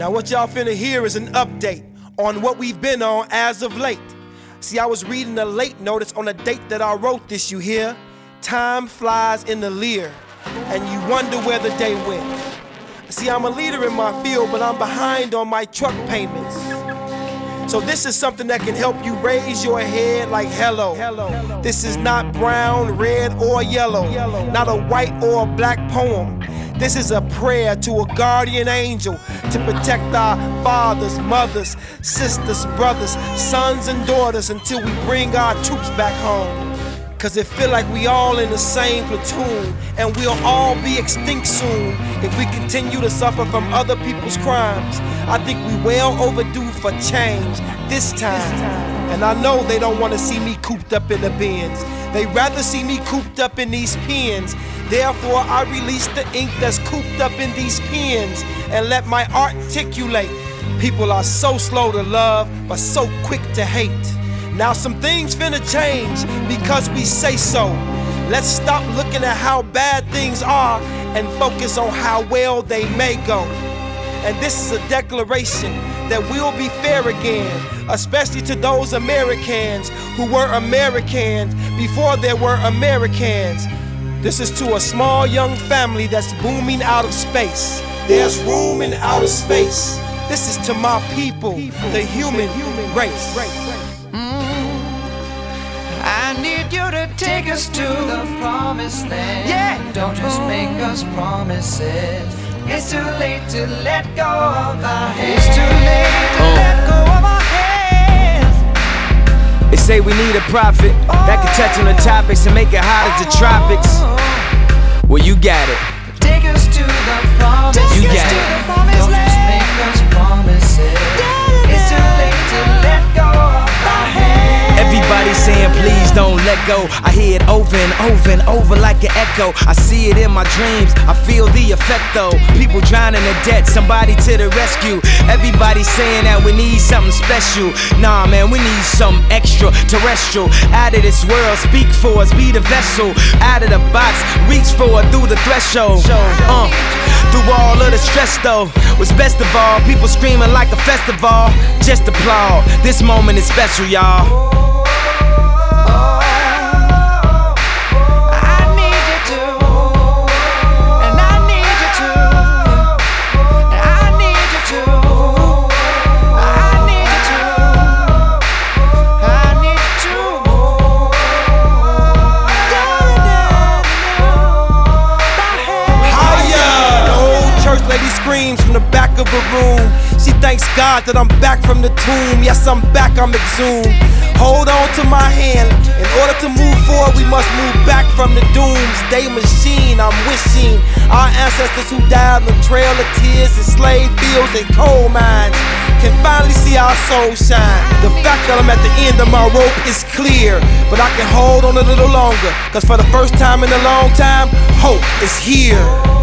Now what y'all finna hear is an update on what we've been on as of late. See, I was reading a late notice on a date that I wrote this, you hear? Time flies in the leer, and you wonder where the day went. See, I'm a leader in my field, but I'm behind on my truck payments. So this is something that can help you raise your head like hello. This is not brown, red, or yellow. Not a white or a black poem. This is a prayer to a guardian angel to protect our fathers, mothers, sisters, brothers, sons, and daughters until we bring our troops back home. Cause it feel like we all in the same platoon, and we'll all be extinct soon if we continue to suffer from other people's crimes. I think we well overdue for change this time. And I know they don't wanna see me cooped up in the bins. They rather see me cooped up in these pens. Therefore I release the ink that's cooped up in these pens and let my art articulate. People are so slow to love, but so quick to hate. Now some things finna change because we say so. Let's stop looking at how bad things are and focus on how well they may go. And this is a declaration that we'll be fair again, especially to those Americans who were Americans before there were Americans. This is to a small young family that's booming out of space. There's room in outer space. This is to my people, the human race. I need you to take us to the promised land. Yeah, don't just make us promises. It's too late to let go of our hands. It's too late to let go of our hands. They say we need a prophet that can touch on the topics and make it hot as the tropics. Well, you got it. Take us to the promised You got land. it. Don't just make us promises. It's too late to let go of our hands. Everybody saying please don't let go. I hear it over and over and over like an echo. I see it in my dreams, I feel the effect though. People drowning in debt, somebody to the rescue. Everybody saying that we need something special. Nah man, we need something extra terrestrial. Out of this world, speak for us, be the vessel. Out of the box, reach for it through the threshold. Through all of the stress though, what's best of all, people screaming like a festival. Just applaud, this moment is special y'all. Screams from the back of a room. She thanks God that I'm back from the tomb. Yes, I'm back, I'm exhumed. Hold on to my hand. In order to move forward, we must move back from the doomsday machine. I'm wishing our ancestors who died on the trail of tears in slave fields and coal mines can finally see our soul shine. The fact that I'm at the end of my rope is clear, but I can hold on a little longer, cause for the first time in a long time, hope is here.